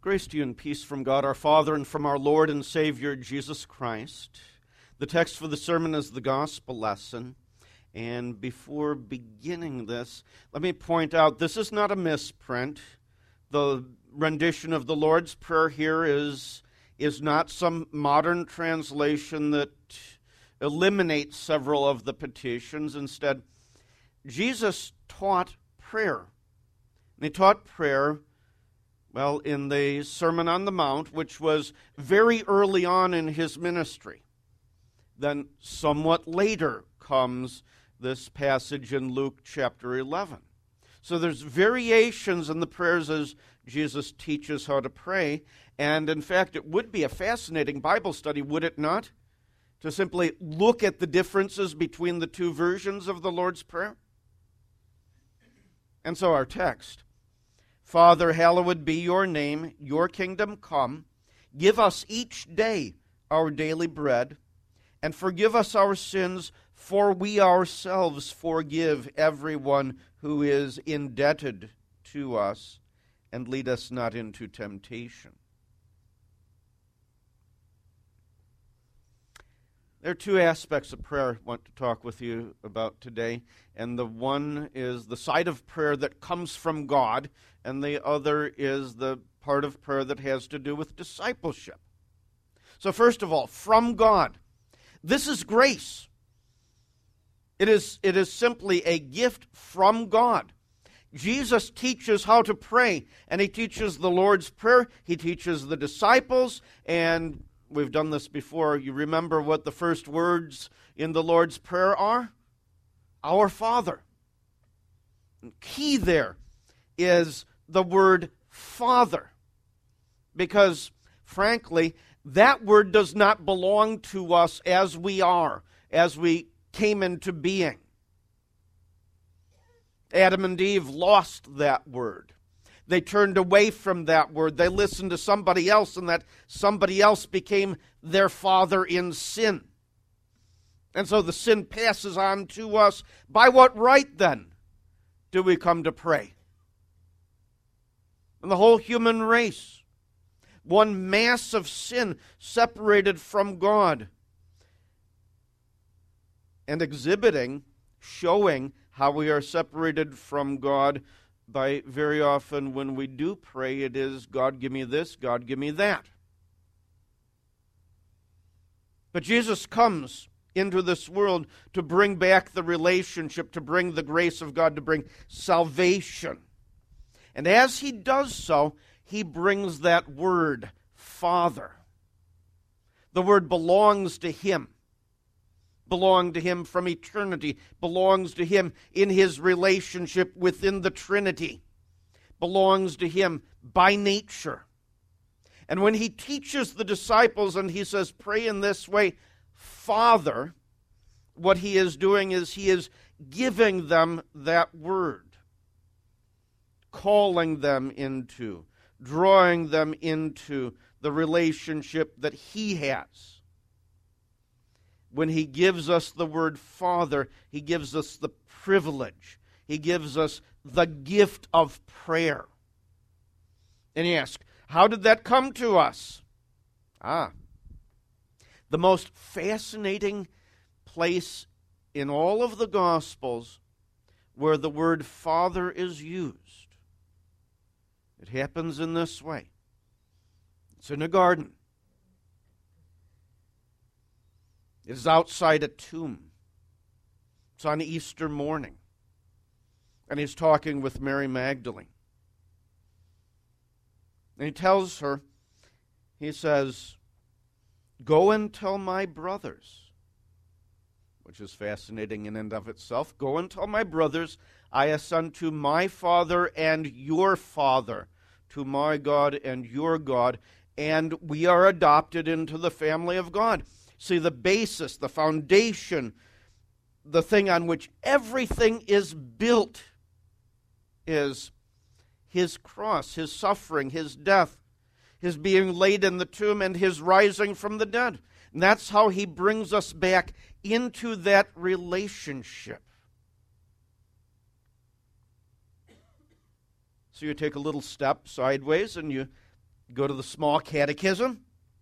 Grace to you and peace from God our Father and from our Lord and Savior Jesus Christ. The text for the sermon is the gospel lesson. And before beginning this, let me point out this is not a misprint. The rendition of the Lord's Prayer here is not some modern translation that eliminates several of the petitions. Instead, Jesus taught prayer. And he taught prayer in the Sermon on the Mount, which was very early on in his ministry. Then somewhat later comes this passage in Luke chapter 11. So there's variations in the prayers as Jesus teaches how to pray. And in fact, it would be a fascinating Bible study, would it not? To simply look at the differences between the two versions of the Lord's Prayer. And so our text. Father, hallowed be your name, your kingdom come. Give us each day our daily bread, and forgive us our sins, for we ourselves forgive everyone who is indebted to us, and lead us not into temptation. There are two aspects of prayer I want to talk with you about today, and the one is the side of prayer that comes from God, and the other is the part of prayer that has to do with discipleship. So first of all, from God. This is grace. It is simply a gift from God. Jesus teaches how to pray, and he teaches the Lord's Prayer. He teaches the disciples, and we've done this before. You remember what the first words in the Lord's Prayer are? Our Father. And key there is the word Father, because, frankly, that word does not belong to us as we are, as we came into being. Adam and Eve lost that word. They turned away from that word. They listened to somebody else, and that somebody else became their father in sin. And so the sin passes on to us. By what right, then, do we come to pray? And the whole human race, one mass of sin separated from God, and exhibiting, showing how we are separated from God by very often when we do pray, it is, God give me this, God give me that. But Jesus comes into this world to bring back the relationship, to bring the grace of God, to bring salvation. And as he does so, he brings that word, Father. The word belongs to him. Belonged to him from eternity, belongs to him in his relationship within the Trinity, belongs to him by nature. And when he teaches the disciples and he says, pray in this way, Father, what he is doing is he is giving them that word, calling them into, drawing them into the relationship that he has. When he gives us the word Father, he gives us the privilege. He gives us the gift of prayer. And you ask, how did that come to us? The most fascinating place in all of the Gospels where the word Father is used. It happens in this way. It's in a garden. It is outside a tomb. It's on Easter morning. And he's talking with Mary Magdalene. And he tells her, he says, go and tell my brothers, which is fascinating in and of itself. Go and tell my brothers, I ascend to my Father and your Father, to my God and your God, and we are adopted into the family of God. See, the basis, the foundation, the thing on which everything is built is his cross, his suffering, his death, his being laid in the tomb, and his rising from the dead. And that's how he brings us back into that relationship. So you take a little step sideways and you Go to the Small Catechism,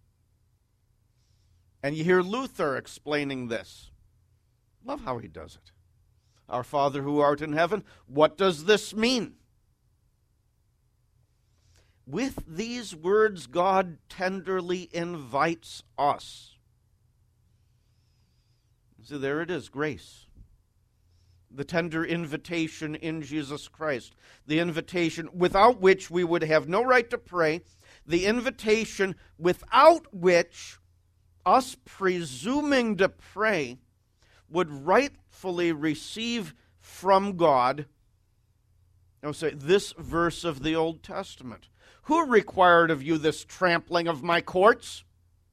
and you hear Luther explaining this. Love how he does it. Our Father who art in heaven, what does this mean? With these words, God tenderly invites us. So there it is, grace. The tender invitation in Jesus Christ. The invitation without which we would have no right to pray. The invitation without which us presuming to pray would rightfully receive from God, I'll say, this verse of the Old Testament. Who required of you this trampling of my courts?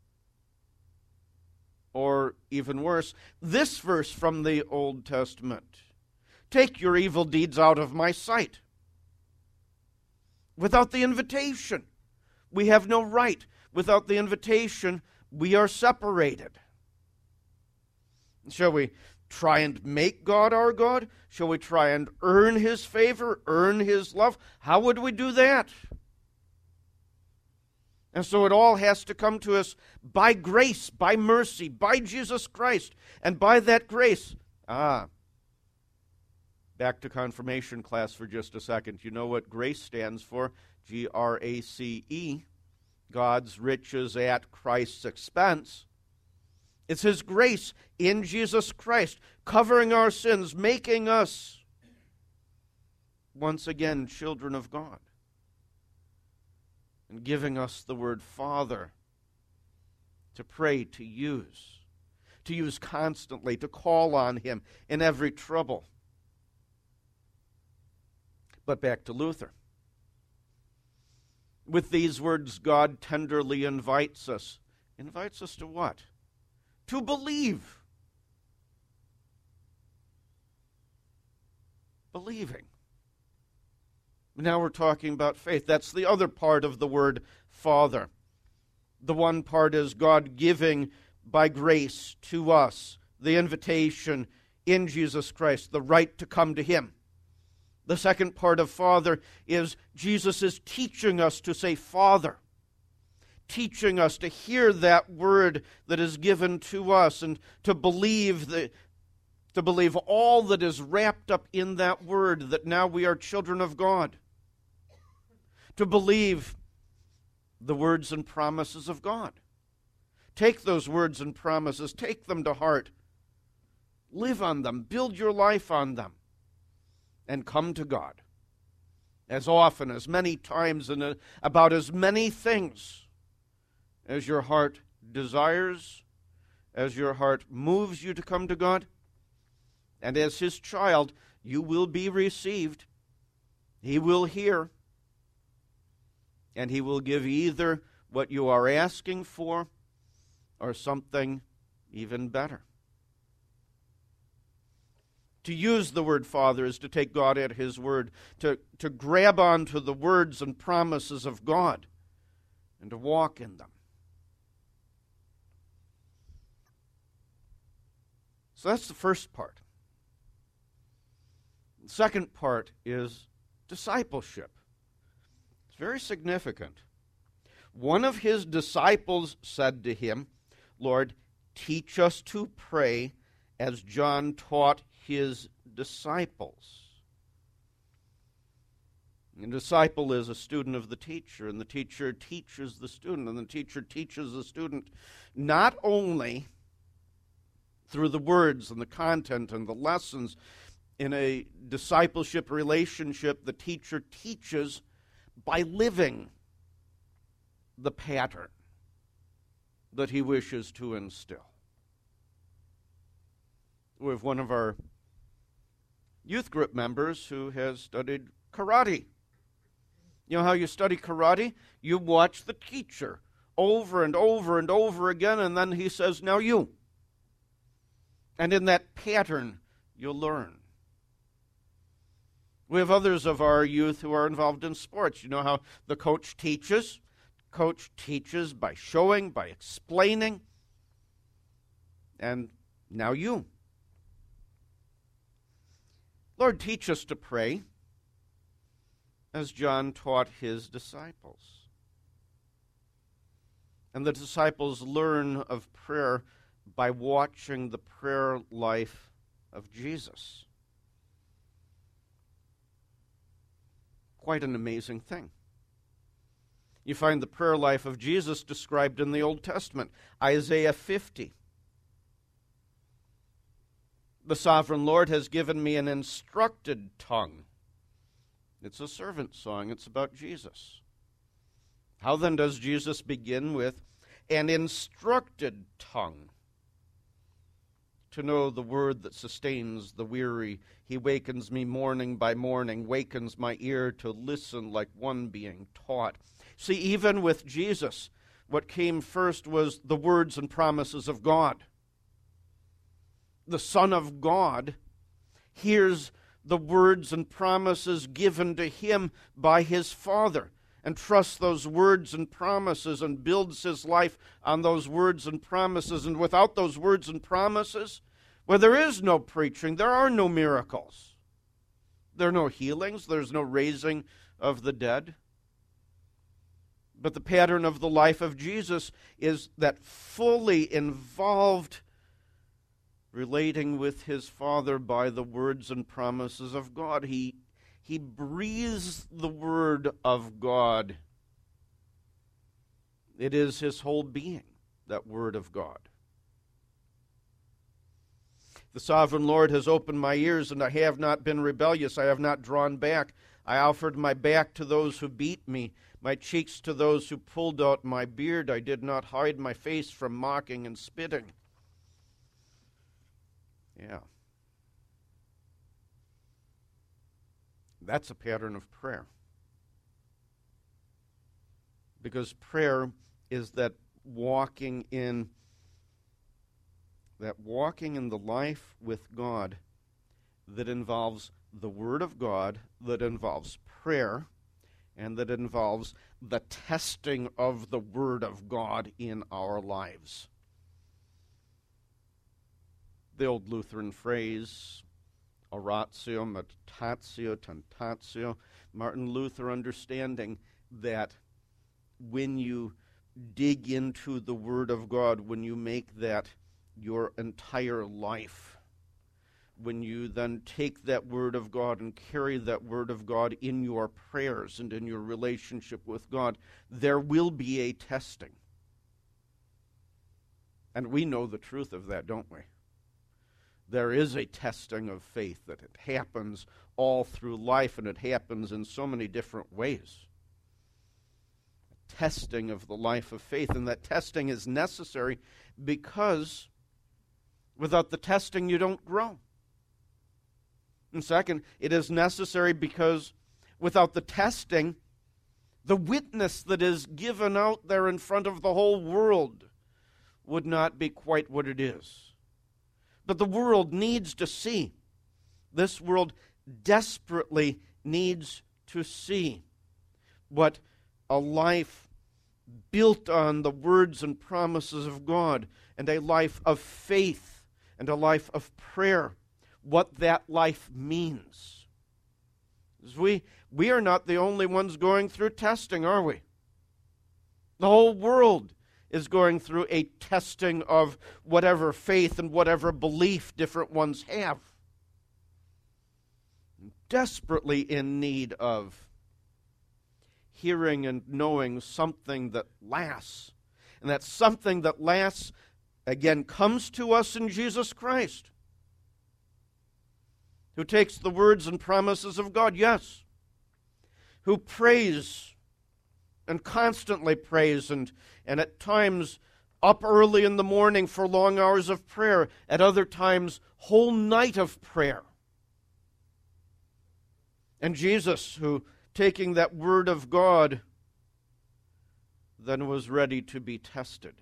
Or even worse, this verse from the Old Testament. Take your evil deeds out of my sight. Without the invitation, we have no right. Without the invitation, we are separated. Shall we try and make God our God? Shall we try and earn His favor, earn His love? How would we do that? And so it all has to come to us by grace, by mercy, by Jesus Christ. And by that grace, back to confirmation class for just a second. You know what grace stands for? G-R-A-C-E. God's riches at Christ's expense. It's His grace in Jesus Christ, covering our sins, making us, once again, children of God, and giving us the word Father to pray, to use constantly, to call on Him in every trouble. But back to Luther. With these words, God tenderly invites us. Invites us to what? To believe. Believing. Now we're talking about faith. That's the other part of the word Father. The one part is God giving by grace to us the invitation in Jesus Christ, the right to come to Him. The second part of Father is Jesus is teaching us to say Father, teaching us to hear that word that is given to us and to believe all that is wrapped up in that word, that now we are children of God. To believe the words and promises of God. Take those words and promises, take them to heart. Live on them, build your life on them, and come to God. As often, as many times, and about as many things as your heart desires, as your heart moves you to come to God, and as His child, you will be received. He will hear, and He will give either what you are asking for or something even better. To use the word Father is to take God at His word, to grab onto the words and promises of God and to walk in them. So that's the first part. The second part is discipleship. It's very significant. One of His disciples said to Him, Lord, teach us to pray as John taught his disciples. A disciple is a student of the teacher, and the teacher teaches the student, and the teacher teaches the student not only through the words and the content and the lessons. In a discipleship relationship, the teacher teaches by living the pattern that he wishes to instill. We have one of our youth group members who has studied karate. You know how you study karate? You watch the teacher over and over and over again, and then he says, now you. And in that pattern, you'll learn. We have others of our youth who are involved in sports. You know how the coach teaches? Coach teaches by showing, by explaining. And now you. Lord, teach us to pray as John taught his disciples. And the disciples learn of prayer by watching the prayer life of Jesus. Quite an amazing thing. You find the prayer life of Jesus described in the Old Testament, Isaiah 50. The sovereign Lord has given me an instructed tongue. It's a servant song. It's about Jesus. How then does Jesus begin with an instructed tongue? To know the word that sustains the weary. He wakens me morning by morning, wakens my ear to listen like one being taught. See, even with Jesus, what came first was the words and promises of God. The Son of God hears the words and promises given to him by his Father and trusts those words and promises and builds his life on those words and promises. And without those words and promises, well, there is no preaching, there are no miracles. There are no healings, there's no raising of the dead. But the pattern of the life of Jesus is that fully involved relating with his Father by the words and promises of God. He breathes the word of God. It is his whole being, that word of God. The sovereign Lord has opened my ears, and I have not been rebellious. I have not drawn back. I offered my back to those who beat me, my cheeks to those who pulled out my beard. I did not hide my face from mocking and spitting. Yeah. That's a pattern of prayer. Because prayer is that walking in the life with God that involves the Word of God, that involves prayer, and that involves the testing of the Word of God in our lives. The old Lutheran phrase, oratio, meditatio, tentatio, Martin Luther understanding that when you dig into the Word of God, when you make that your entire life, when you then take that Word of God and carry that Word of God in your prayers and in your relationship with God, there will be a testing. And we know the truth of that, don't we? There is a testing of faith, that it happens all through life, and it happens in so many different ways. A testing of the life of faith, and that testing is necessary because without the testing you don't grow. And second, it is necessary because without the testing, the witness that is given out there in front of the whole world would not be quite what it is. But the world needs to see. This world desperately needs to see what a life built on the words and promises of God, and a life of faith and a life of prayer, what that life means. We are not the only ones going through testing, are we? The whole world is going through a testing of whatever faith and whatever belief different ones have. Desperately in need of hearing and knowing something that lasts. And that something that lasts, again, comes to us in Jesus Christ, who takes the words and promises of God, yes, who prays and constantly prays, and at times up early in the morning for long hours of prayer, at other times whole night of prayer. And Jesus, who, taking that word of God, then was ready to be tested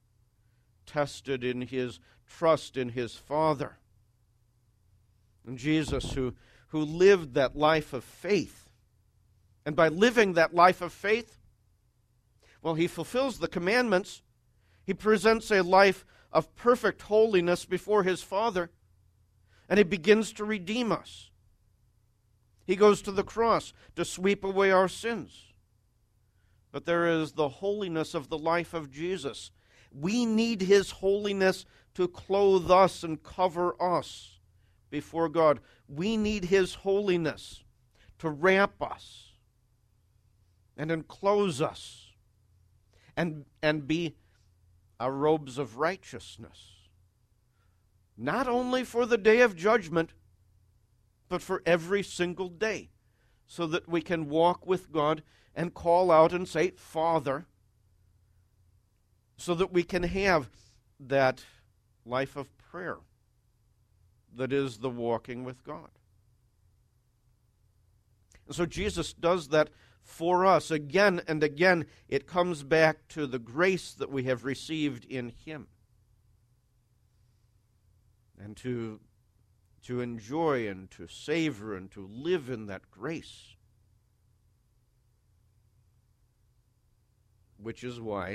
in his trust in his Father. And Jesus, who lived that life of faith, and by living that life of faith, well, he fulfills the commandments. He presents a life of perfect holiness before his Father, and he begins to redeem us. He goes to the cross to sweep away our sins. but there is the holiness of the life of Jesus. We need his holiness to clothe us and cover us before God. We need his holiness to wrap us and enclose us and be our robes of righteousness. Not only for the day of judgment, but for every single day, so that we can walk with God and call out and say, Father, so that we can have that life of prayer that is the walking with God. And so Jesus does that for us again and again. It comes back to the grace that we have received in him. And to enjoy and to savor and to live in that grace. Which is why,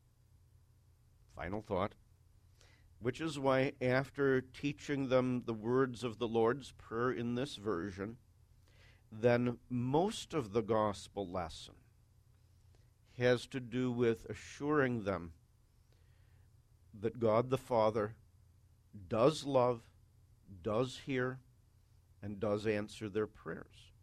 final thought, which is why after teaching them the words of the Lord's Prayer in this version, then most of the gospel lesson has to do with assuring them that God the Father does love, does hear, and does answer their prayers.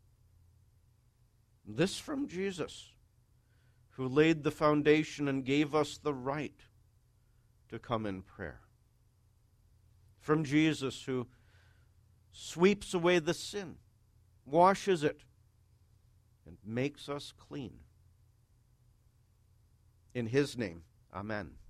This from Jesus, who laid the foundation and gave us the right to come in prayer. From Jesus, who sweeps away the sin, washes it, and makes us clean. In his name, amen.